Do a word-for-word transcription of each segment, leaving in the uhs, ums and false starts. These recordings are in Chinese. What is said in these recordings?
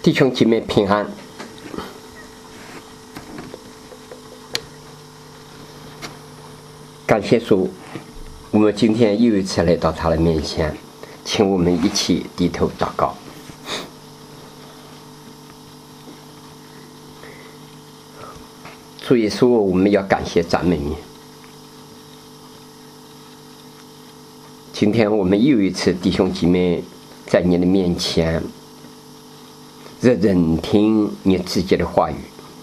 弟兄姐妹平安。感谢主，我们今天又一次来到他的面前，请我们一起低头祷告。主耶稣，我们要感谢赞美你。今天我们又一次弟兄姐妹在你的面前认真听你自己的话语，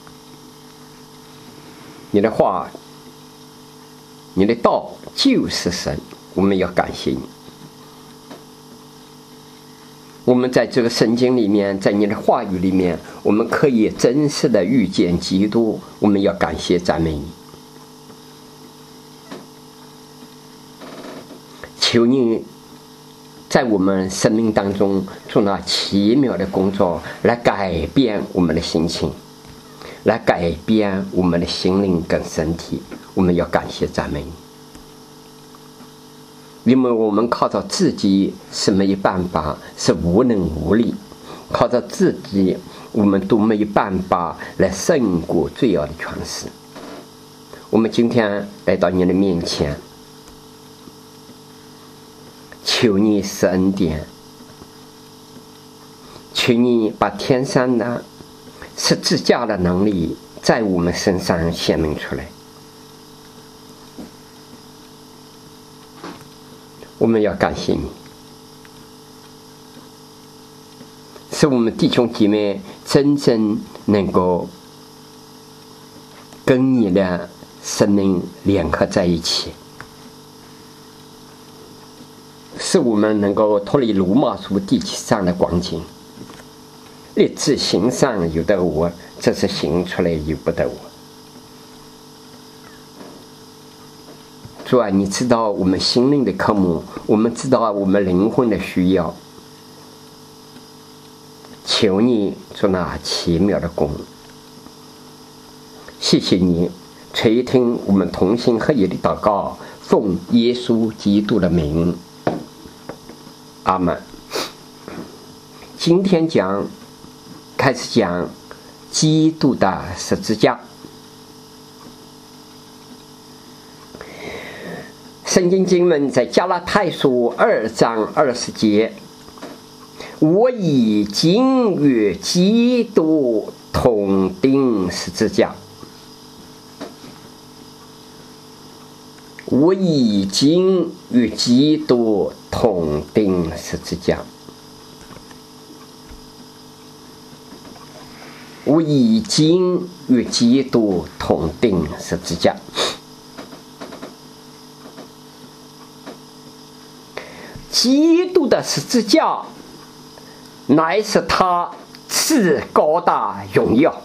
你的话，你的道就是神，我们要感谢你。我们在这个圣经里面，在你的话语里面，我们可以真实的遇见基督，我们要感谢赞美你。求你在我们生命当中做那奇妙的工作，来改变我们的心情，来改变我们的心灵跟身体，我们要感谢赞美你。因为我们靠着自己是没有办法，是无能无力，靠着自己我们都没有办法来胜过罪恶的权势。我们今天来到你的面前，求你施恩典，求你把天上的十字架的能力在我们身上显明出来。我们要感谢你，使我们弟兄姐妹真正能够跟你的生命联合在一起，使我们能够脱离罗马书第七章的光景，立志行善由得我，这是行出来由不得我。主啊，你知道我们心灵的科目，我们知道我们灵魂的需要，求你做那奇妙的工。谢谢你垂听我们同心合一的祷告，奉耶稣基督的名，阿们。今天讲开始讲基督的十字架。圣经经文在加拉太书二章二十节，我已经与基督同钉十字架。我已经与基督同钉十字架。我已经与基督同钉十字架。基督的十字架乃是他至高的荣耀。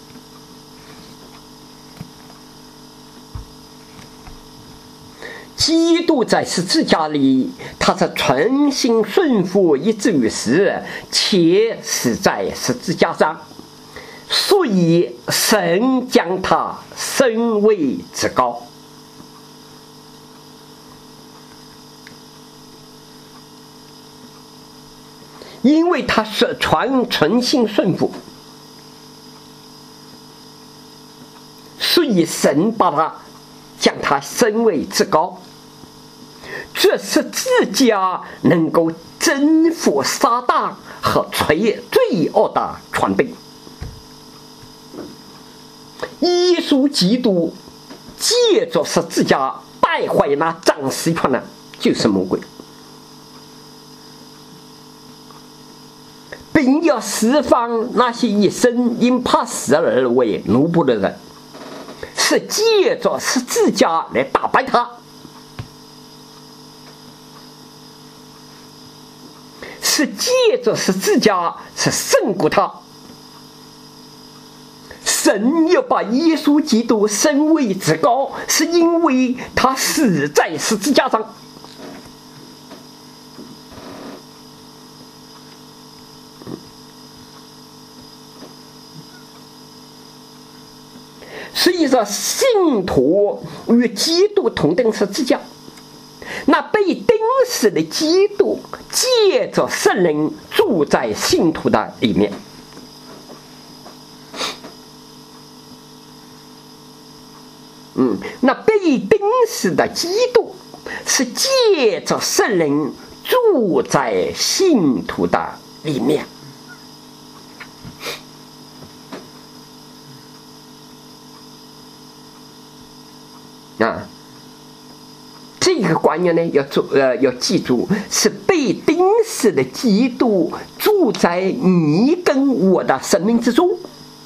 基督在十字架里，他是全心顺服以至于死，且死在十字架上，所以神将他升为至高。因为他是全全心顺服，所以神把他将他升为至高。这十字架能够征服撒旦和罪罪恶的权柄。耶稣基督借着十字架败坏那掌实权的，就是魔鬼，并要释放那些一生因怕死而为奴仆的人，是借着十字架来打败他，是借着十字架是胜过他。神要把耶稣基督升为至高，是因为他死在十字架上。所以说，信徒与基督同钉十字架，那被钉死的基督借着圣灵住在信徒的里面。 嗯，那被钉死的基督是借着圣灵住在信徒的里面。啊，这个观念呢，要做呃要记住，是被钉死的基督住在你跟我的生命之中。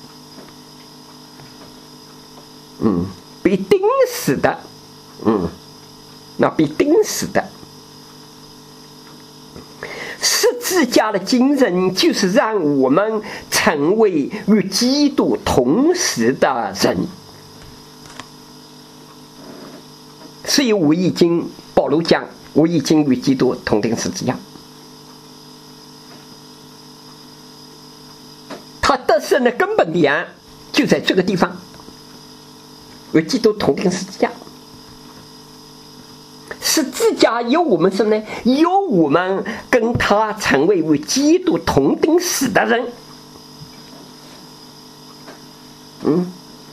嗯，被钉死的，嗯，那被钉死的，十字架的精神就是让我们成为与基督同时的人。所以我已经保罗讲，我已经与基督同钉十字架。他得胜的根本点就在这个地方，与基督同钉十字架。十字架有我们什么呢？有我们跟他成为与基督同钉死的人。嗯，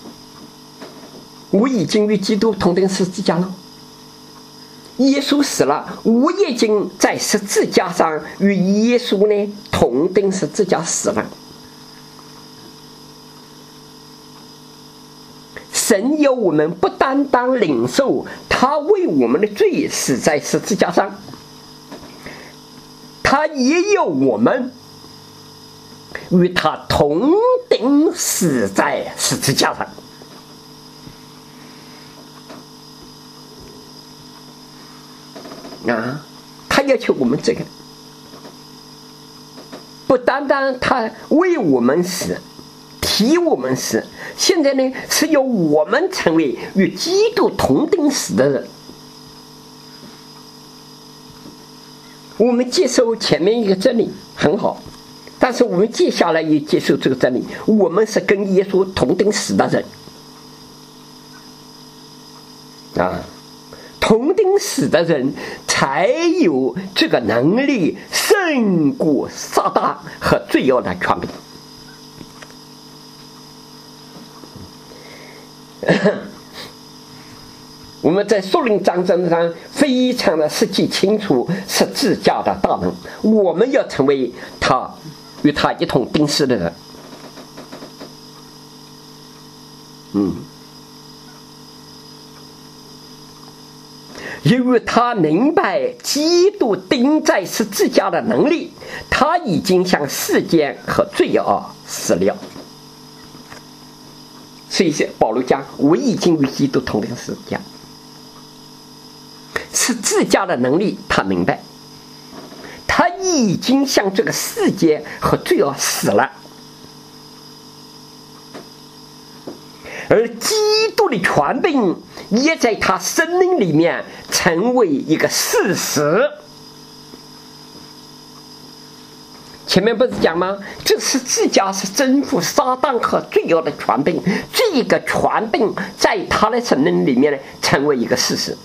我已经与基督同钉十字架了。耶稣死了，我已经在十字架上与耶稣呢同钉十字架死了。神要我们不单单领受他为我们的罪死在十字架上，他也要我们与他同钉死在十字架上。啊，他要求我们这个，不单单他为我们死，替我们死，现在呢是由我们成为与基督同钉死的人。我们接受前面一个真理很好，但是我们接下来也接受这个真理，我们是跟耶稣同钉死的人啊。同钉死的人才有这个能力胜过撒旦和罪恶的权柄。我们在属灵战争上非常的实际清楚十字架的大能，我们要成为他与他一同钉死的人。嗯。因为他明白基督钉在十字架的能力，他已经向世界和罪恶死了。所以保罗讲，我已经与基督同钉十字架。十字架的能力他明白，他已经向这个世界和罪恶死了。而基督的权柄也在他生命里面成为一个事实。前面不是讲吗？这十字架是征服撒旦和罪恶的权柄，这个权柄在他的生命里面呢成为一个事实。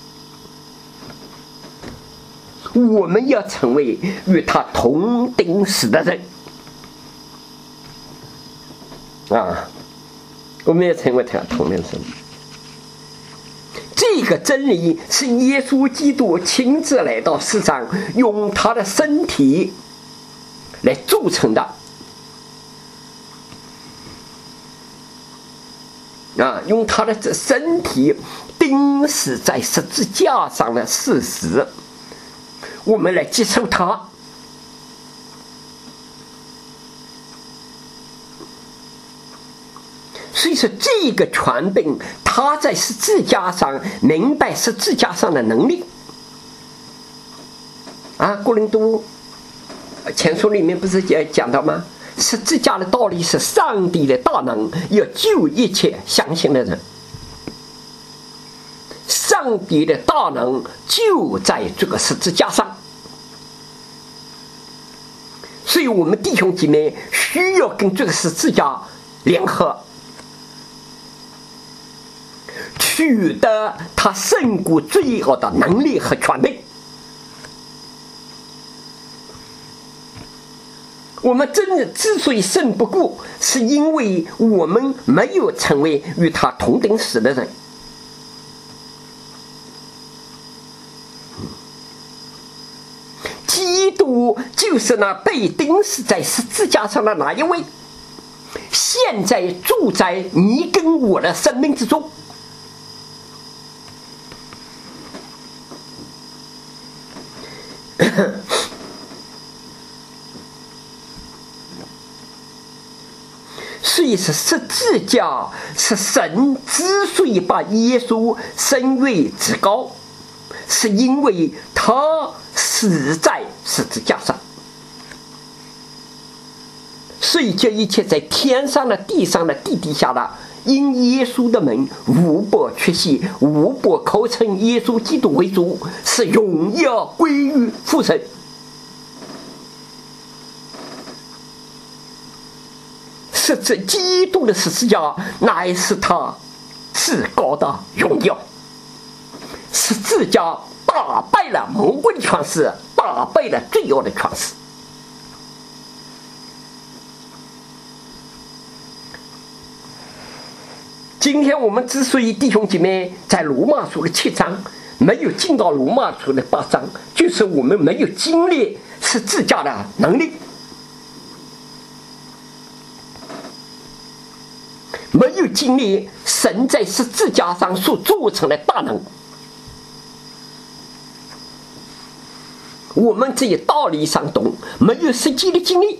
我们要成为与他同钉死的人啊！我们要成为他同钉死。这个真理是耶稣基督亲自来到世上，用他的身体来铸成的啊，用他的这身体钉死在十字架上的事实，我们来接受它。所以说这个权柄他在十字架上明白十字架上的能力啊，哥林多前书里面不是讲到吗？十字架的道理是上帝的大能，要救一切相信的人。上帝的大能就在这个十字架上，所以我们弟兄姐妹需要跟这个十字架联合，取得他胜过罪恶的能力和权柄。我们真的之所以胜不过，是因为我们没有成为与他同钉死的人。 就是那被钉死在十字架上的那一位，现在住在你跟我的生命之中。所以是十字架是神之所以把耶稣升为至高，是因为他死在十字架上。所以这一切在天上的、地上的、地底下的，因耶稣的名无不屈膝，无不口称耶稣基督为主，是荣耀归于父神。是这基督的十字架乃是他至高的荣耀。十字架打败了魔鬼的权势，打败了罪恶的权势。今天我们之所以弟兄姐妹在罗马书的七章没有进到罗马书的八章，就是我们没有经历十字架的能力，没有经历神在十字架上所做成的大能。我们只有道理上懂，没有实际的经历，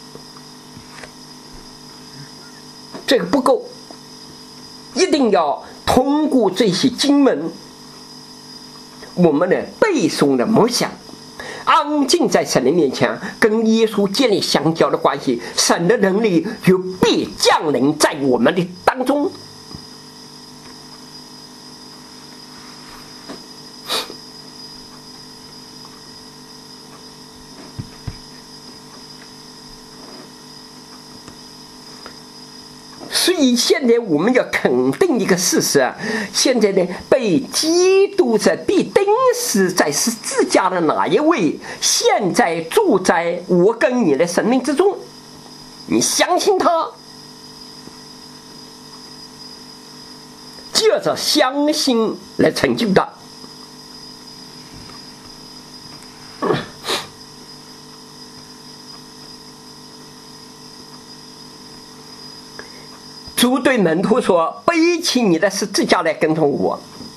这个不够。一定要通过这些经文，我们的背诵的默想，安静在神的面前，跟耶稣建立相交的关系，神的能力就必降临在我们的当中。所以现在我们要肯定一个事实啊，现在呢，被基督在被钉死在十字架的哪一位，现在住在我跟你的生命之中，你相信他，借着相信来成就的。主对门徒说：“背起你的十字架来跟从我。”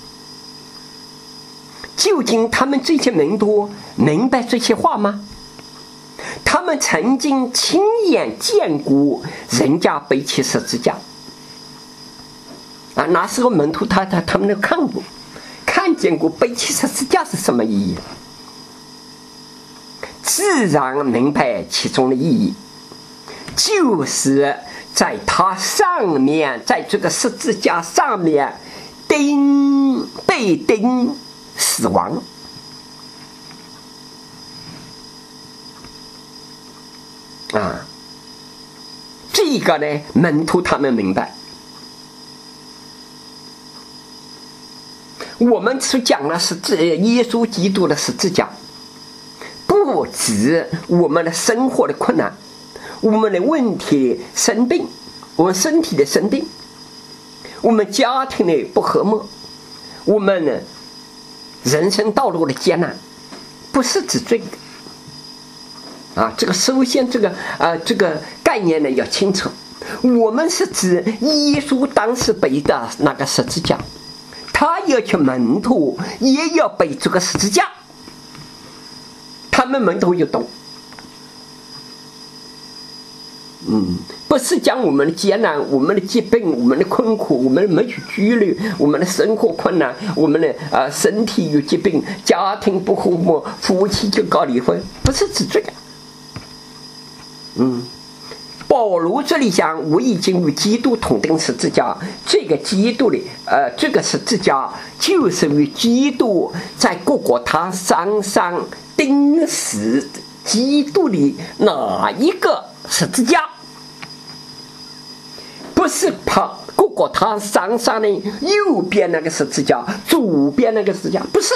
究竟他们这些门徒明白这些话吗？他们曾经亲眼见过人家背起十字架啊，那时候门徒他他他们都看过，看见过背起十字架是什么意义，自然明白其中的意义，就是在它上面，在这个十字架上面钉被钉死亡。啊，这个呢，门徒他们明白。我们所讲的是这耶稣基督的十字架，不止我们的生活的困难，我们的问题生病，我们身体的生病，我们家庭的不和睦，我们呢人生道路的艰难，不是指这个啊。这个首先这个呃这个概念呢要清楚，我们是指耶稣当时背的那个十字架，他要求门徒也要背这个十字架，他们门徒就懂。嗯，不是讲我们的艰难、我们的疾病、我们的困苦、我们没有纪律、我们的生活困难、我们的呃身体有疾病、家庭不和睦、夫妻就搞离婚，不是指这个。嗯，保罗这里讲，我已经与基督同钉十字架，这个基督的呃这个十字架就是与基督在各各他山上钉死基督的哪一个十字架？不是跑各个他山上的右边那个十字架，左边那个十字架，不是，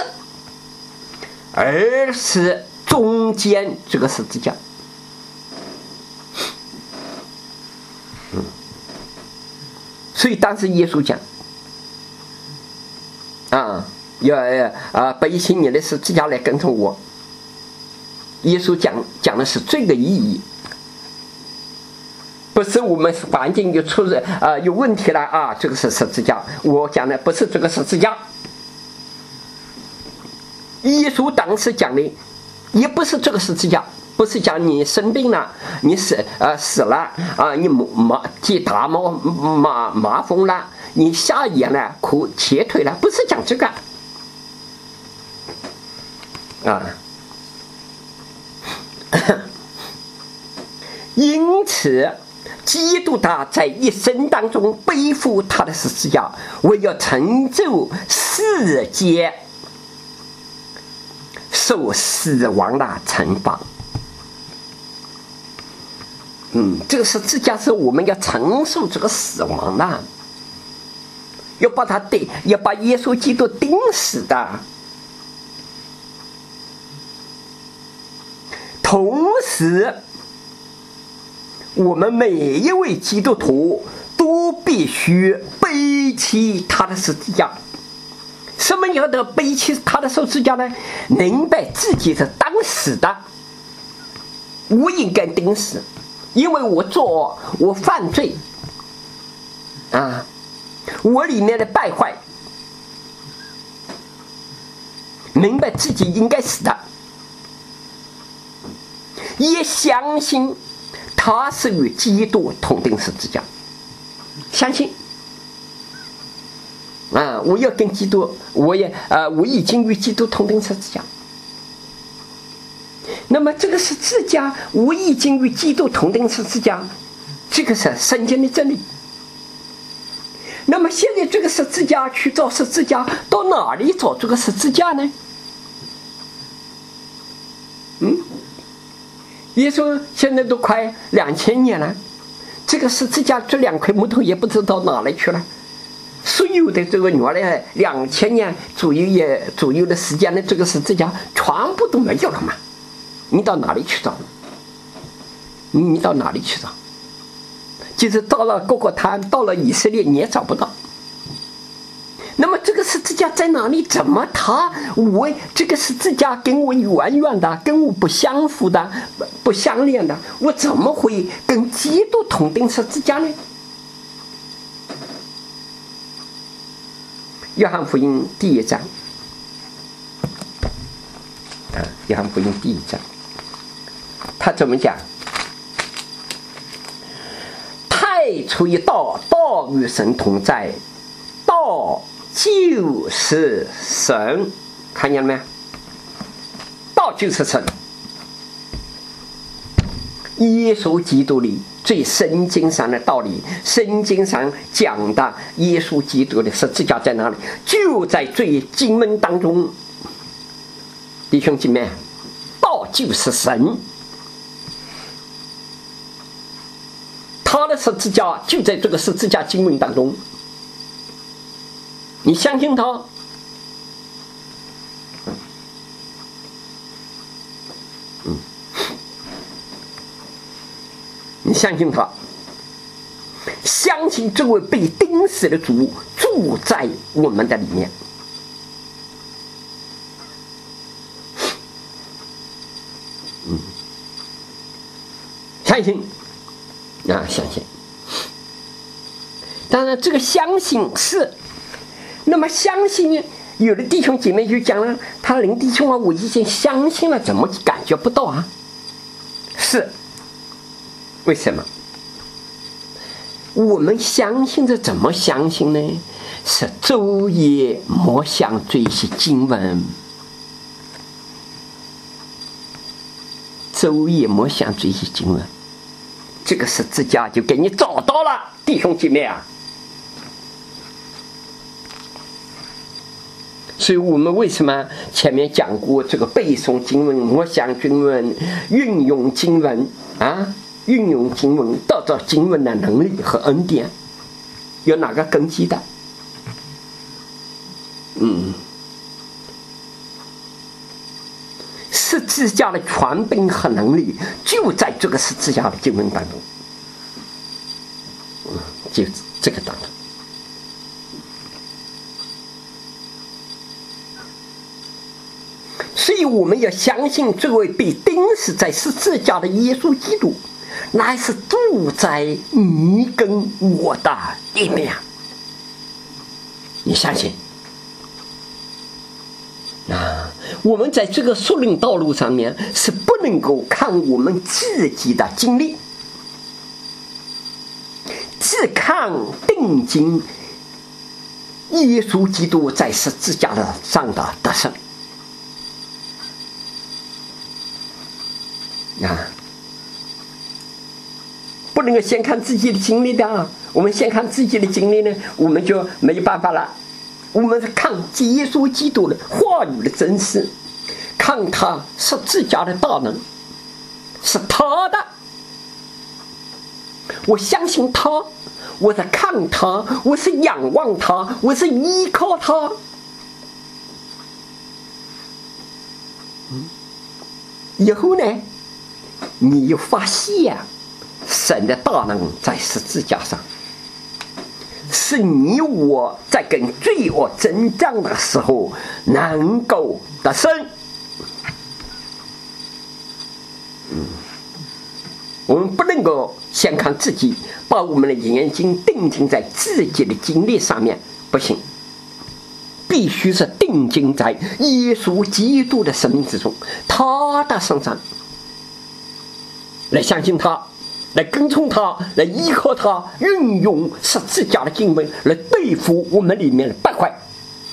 而是中间这个十字架。嗯，所以当时耶稣讲啊，要啊背起你的十字架来跟从我。 耶稣讲讲的是这个意义，不是我们环境就出了呃有问题了啊，这个是十字架。我讲的不是这个十字架，耶稣当时讲的也不是这个十字架，不是讲你生病了，你死呃死了啊，你麻结大麻麻麻风了，你下眼了，苦瘸腿了，不是讲这个啊。因此，基督他在一生当中背负他的十字架，为要成就世界受死亡的惩罚。嗯，这个十字架是我们要承受这个死亡的，要把他钉，要把耶稣基督钉死的。同时，我们每一位基督徒都必须背起他的十字架。什么叫做背起他的十字架呢？明白自己是当死的，我应该钉死，因为我做我犯罪啊，我里面的败坏，明白自己应该死的，也相信他是与基督同钉十字架，相信啊，我要跟基督，我也呃，我已经与基督同钉十字架。那么这个十字架，我已经与基督同钉十字架，这个是圣经的真理。那么现在这个十字架去找十字架，到哪里找这个十字架呢？嗯，耶稣现在都快两千年了，这个十字架这两块木头也不知道哪里去了。所有的这个原来两千年左右也左右的时间的这个十字架，全部都没有了嘛？你到哪里去找？你到哪里去找？就是到了各个滩，到了以色列你也找不到。那么这个十字架在哪里？怎么他我这个十字架跟我远远的，跟我不相符的，不相连的，我怎么会跟基督同钉十字架呢？约翰福音第一章啊，约翰福音第一章，他怎么讲？太初一道，道与神同在，道就是神，看见了没？道就是神。耶稣基督里最圣经上的道理，圣经上讲的耶稣基督的十字架在哪里？就在最经文当中。弟兄姐妹，道就是神，他的十字架就在这个十字架经文当中。你相信他？嗯，你相信他？相信这位被钉死的主住在我们的里面。嗯，相信啊，相信。当然，这个相信是。那么相信，有的弟兄姐妹就讲了，他林弟兄啊，我已经相信了，怎么感觉不到啊？是，为什么？我们相信着怎么相信呢？是昼夜默想这些经文，昼夜默想这些经文，这个十字架就给你找到了，弟兄姐妹啊。所以我们为什么前面讲过这个背诵经文、默想经文、运用经文啊？运用经文得到经文的能力和恩典，有哪个根基的？嗯，十字架的权柄和能力就在这个十字架的经文当中，嗯，就这个当中。 所以我们要相信这位被钉死在十字架的耶稣基督，乃是住在你跟我的里面。你相信？啊，我们在这个属灵道路上面是不能够看我们自己的经历，只看定睛耶稣基督在十字架上的得胜。啊，不能够先看自己的经历的啊！我们先看自己的经历呢，我们就没有办法了。我们是看耶稣基督的话语的真实，看他十字架的大能，是他的。我相信他，我是看他，我是仰望他，我是依靠他。嗯，以后呢，你又发现神的大能在十字架上，是你我在跟罪恶征战的时候能够得胜。嗯，我们不能够先看自己，把我们的眼睛定睛在自己的经历上面，不行，必须是定睛在耶稣基督的生命之中，他的身上，来相信他，来跟从他，来依靠他，运用十字架的经文来对付我们里面的败坏。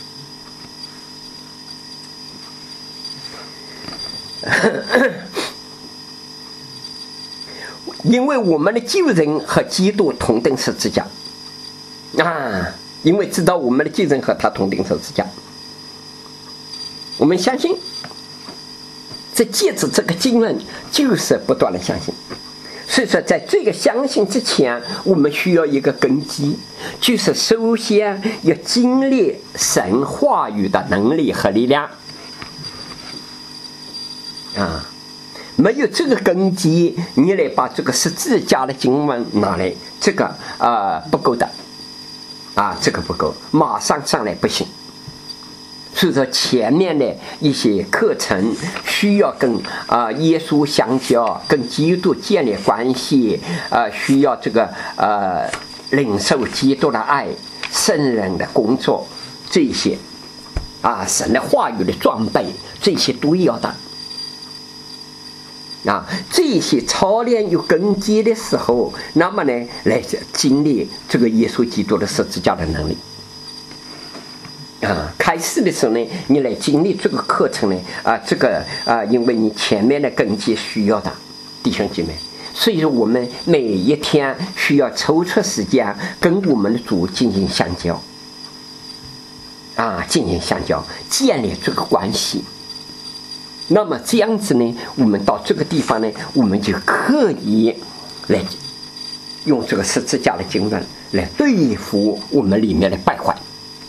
因为我们的救人和基督同登十字架啊，因为知道我们的救人和他同登十字架，我们相信，这借着这个经文就是不断的相信。所以说在这个相信之前，我们需要一个根基，就是首先要经历神话语的能力和力量啊。没有这个根基，你来把这个十字架的经文拿来，这个呃不够的啊，这个不够，马上上来不行。所以说前面的一些课程需要跟啊、呃、耶稣相交，跟基督建立关系，呃需要这个呃领受基督的爱，圣人的工作，这些啊神的话语的装备，这些都要的。啊，这些操练有根基的时候，那么呢，来经历这个耶稣基督的十字架的能力。啊，开始的时候呢，你来经历这个课程呢，啊，这个啊，因为你前面的根基需要的，弟兄姐妹，所以说我们每一天需要抽出时间跟我们的主进行相交，啊，进行相交，建立这个关系。那么这样子呢，我们到这个地方呢，我们就可以来用这个十字架的经文来对付我们里面的败坏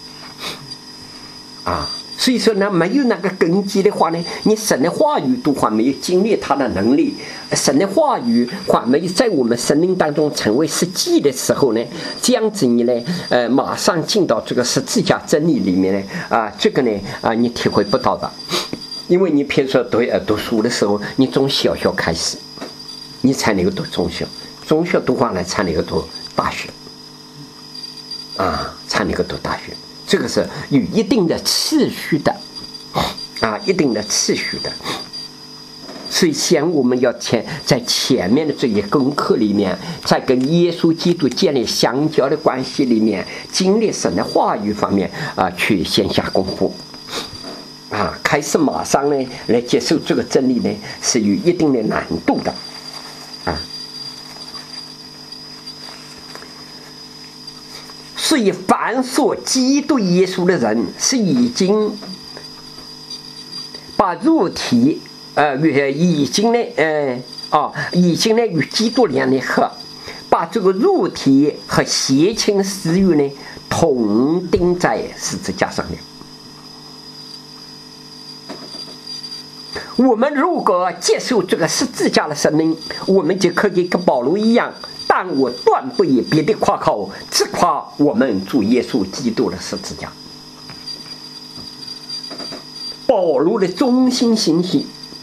啊。所以说呢，没有那个根基的话呢，你神的话语都还没有经历它的能力，神的话语还没有在我们生命当中成为实际的时候呢，这样子你呢，呃，马上进到这个十字架真理里面呢，啊，这个呢，啊，你体会不到的。因为你比如说读呃读书的时候，你从小学开始，你才能够读中学，中学读完了才能够读大学，啊，才能够读大学，这个是有一定的次序的，啊，一定的次序的。所以先我们要前在前面的这些功课里面，在跟耶稣基督建立相交的关系里面，经历神的话语方面啊，去先下功夫。啊，开始马上呢来接受这个真理呢，是有一定的难度的，啊。所以，凡所基督耶稣的人，是已经把肉体，呃，与已经呢，呃，哦，已经呢与基督联联合，把这个肉体和邪情私欲呢，同钉在十字架上面。我们如果接受这个十字架的生命，我们就可以跟保罗一样，但我断不以别的夸口，只夸我们主耶稣基督的十字架。 保罗的中心信息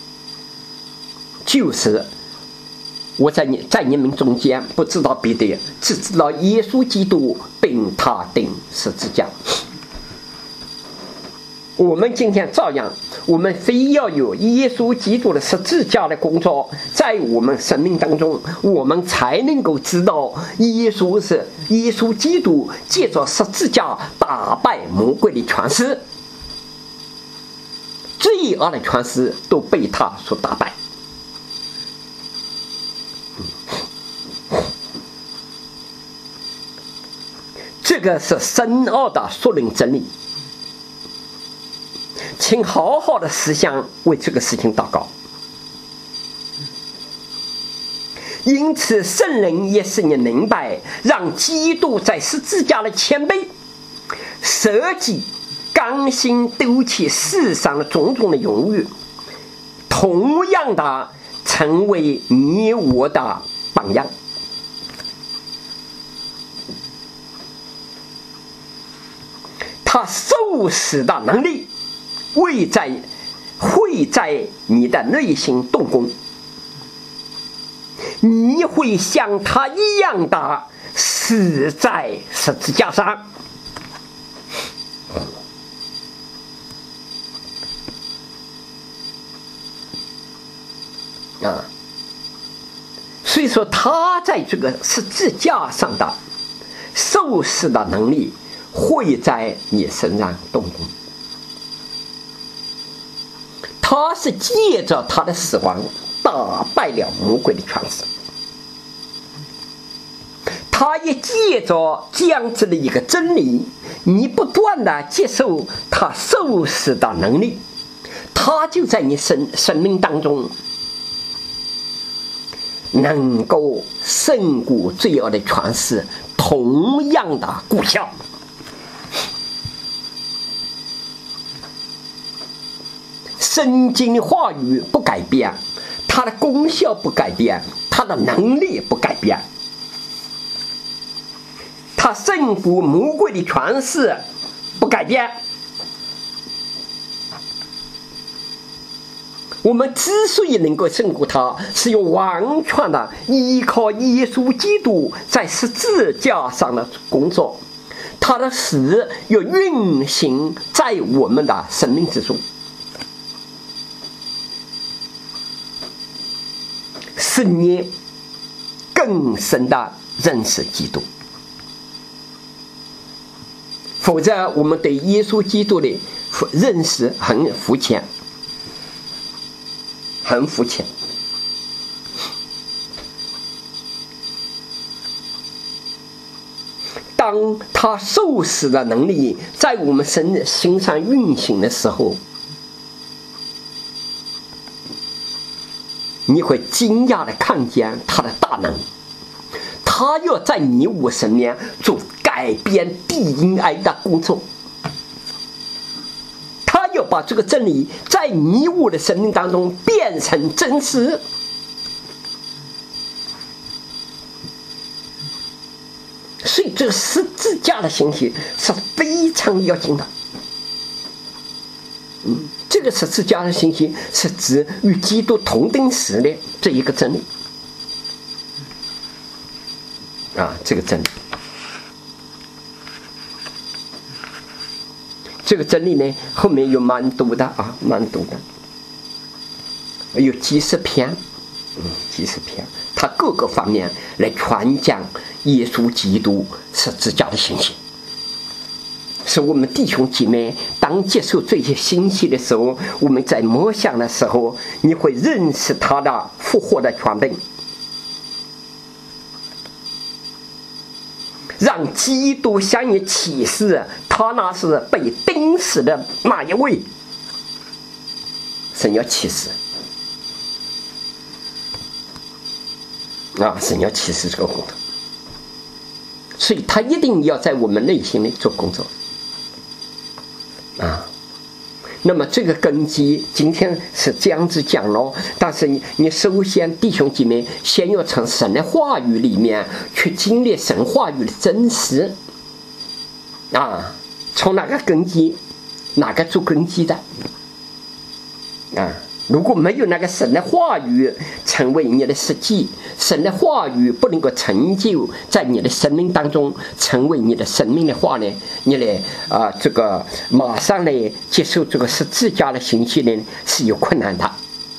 就是我在你在你们中间不知道别的，只知道耶稣基督并他钉十字架。我们今天照样，我们非要有耶稣基督的十字架的工作在我们生命当中，我们才能够知道耶稣是耶稣基督借着十字架打败魔鬼的权势，罪恶的权势都被他所打败。这个是深奥的属灵真理，请好好的思想，为这个事情祷告。因此圣灵也使你明白，让基督在十字架的谦卑舍己，甘心丢弃世上的种种的荣誉，同样的成为你我的榜样。他受死的能力会在会在你的内心动工，你会像他一样的死在十字架上。啊，所以说他在这个十字架上的受死的能力会在你身上动工，他是借着他的死亡打败了魔鬼的权势，他也借着这样子的一个真理，你不断的接受他受死的能力，他就在你生生命当中能够胜过罪恶的权势，同样的功效。圣经的话语不改变，它的功效不改变，它的能力不改变，它胜过魔鬼的权势不改变。我们之所以能够胜过它，是有完全的依靠耶稣基督在十字架上的工作，他的死要运行在我们的生命之中，使你更深的认识基督。否则我们对耶稣基督的认识很肤浅，很肤浅。当他受死的能力在我们身心上运行的时候，你会惊讶的看见他的大能，他要在你我身边做改变 D N A 的工作，他要把这个真理在你我的生命当中变成真实。所以这个十字架的信息是非常要紧的。嗯，这个十字架的信息是指与基督同等死的这一个真理啊，这个真理，这个真理呢，后面有蛮多的啊，蛮多的，有几十篇，嗯，几十篇，它各个方面来传讲耶稣基督十字架的信息。是我们弟兄姐妹当接受这些信息的时候，我们在默想的时候，你会认识他的复活的权柄，让基督向你启示他那是被钉死的那一位。神要启示啊，神要启示这个工作，所以他一定要在我们内心里做工作啊。那么这个根基今天是这样子讲咯，但是你你首先弟兄姐妹先要从神的话语里面去经历神话语的真实啊，从哪个根基，哪个做根基的啊，如果没有那个神的话语成为你的实际，神的话语不能够成就在你的生命当中，成为你的生命的话呢，你呢啊、呃，这个马上呢接受这个十字架的信息呢是有困难的，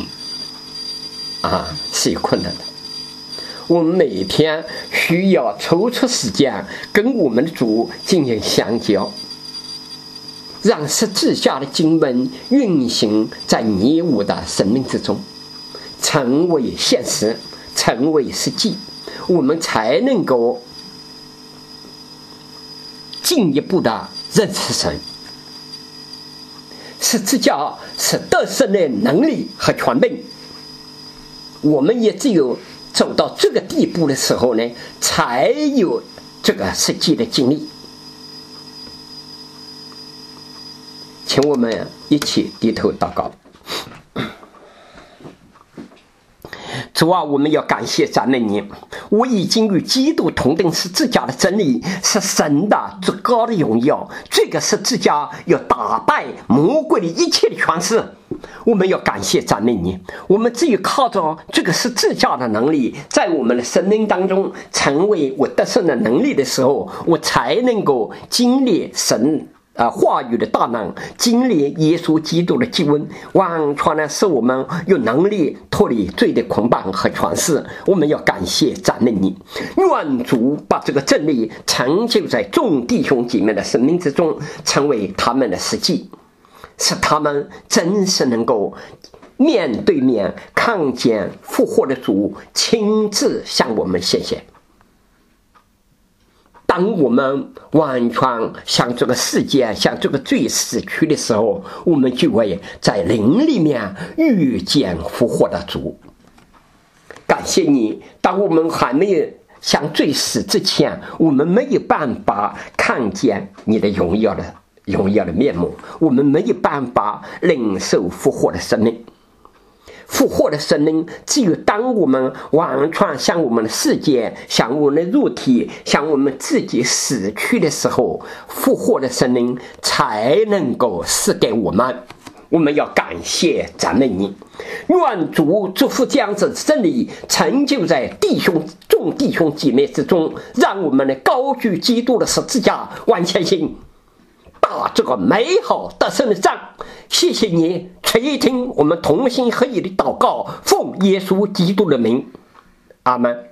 啊，是有困难的。我们每天需要抽出时间跟我们的主进行相交，让十字架的经文运行在你我的生命之中，成为现实，成为实际，我们才能够进一步的认识神。十字架是得胜的能力和权柄，我们也只有走到这个地步的时候呢，才有这个实际的经历。请我们一起低头祷告。主啊，我们要感谢赞美你，我已经与基督同等十字架的真理是神的最高的荣耀，这个十字架要打败魔鬼的一切的权势。我们要感谢赞美你，我们只有靠着这个十字架的能力，在我们的生命当中成为我得胜的能力的时候，我才能够经历神啊，话语的大能，经历耶稣基督的救恩，完全呢使我们有能力脱离罪的捆绑和权势。我们要感谢赞美你，愿主把这个真理成就在众弟兄姐妹的生命之中，成为他们的实际，使他们真是能够面对面看见复活的主亲自向我们显现。当我们完全向这个世界、向这个罪死去的时候，我们就会在灵里面遇见复活的主。感谢你，当我们还没有向罪死之前，我们没有办法看见你的荣耀的荣耀的面目，我们没有办法领受复活的生命。复活的生命，只有当我们完全向我们的世界、向我们的肉体、向我们自己死去的时候，复活的生命才能够赐给我们。我们要感谢赞美你，愿主祝福这样子的真理成就在弟兄众弟兄姐妹之中，让我们的高举基督的十字架，完全性打这个美好得胜的仗。谢谢你垂听我们同心合意的祷告，奉耶稣基督的名，阿们。